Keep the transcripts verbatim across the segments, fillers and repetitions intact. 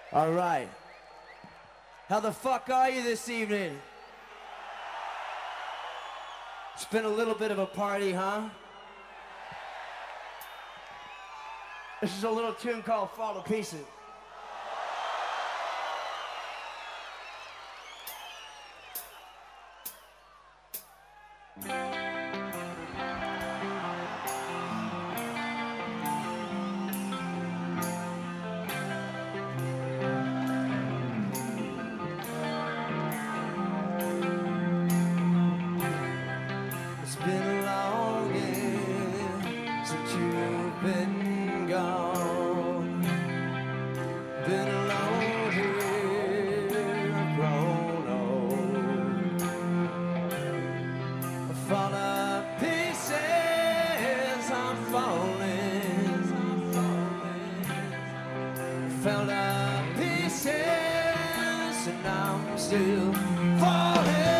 All right. How the fuck are you this evening? It's been a little bit of a party, huh? This is a little tune called Fall to Pieces. It's been a long year since you've been gone. Been alone here, I've grown old. I fall to pieces, I'm falling. I fell to pieces, and I'm still falling.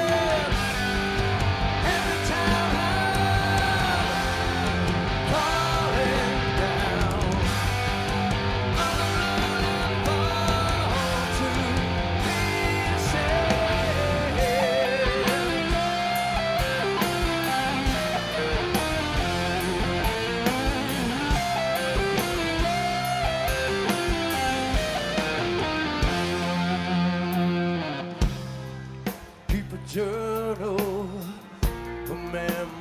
Journal, a memory.